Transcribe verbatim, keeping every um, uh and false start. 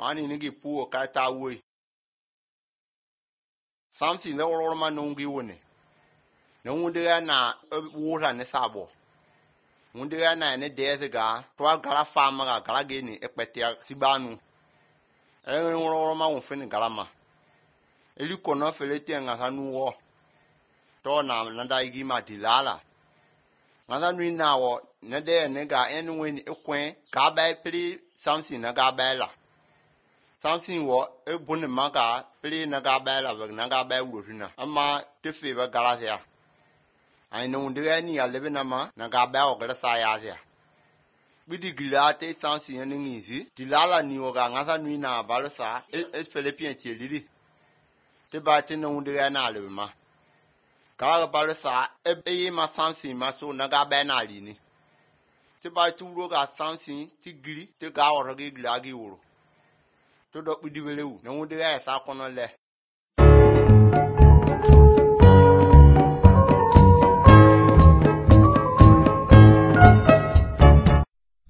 mani ni gi pu ka ta woi Samson le woro ma no ngi woni na wunde na wura ne sabo wunde na ne de ga to gara fama ga gara ge ni ekpetia sibanu e woro ma won fini galama eli kono felete nga hanu wo to na nda igi ma dilala ngada nui na wo ne de ne ga enwe ni ekwen ka ba pri Samson na ga ba la Samson wo e bune ma ga pri na ga ba la na ga ba wurina ama te fe ba galasia ai no ndire ni ya lebe na ma na ga ba o ga sa ya ya bidi gilate Samson ni ngizi dilala ni wo ga ngada nui na ba sa e Philippine ti lili te ba te no ndire na lebe ma ka ba sa e ma Samson ma so na ga ba na li ni te ba tu ro ga Samson ti giri te ga o ro gi glagi woro to do bidi welewu no ndire sa kono le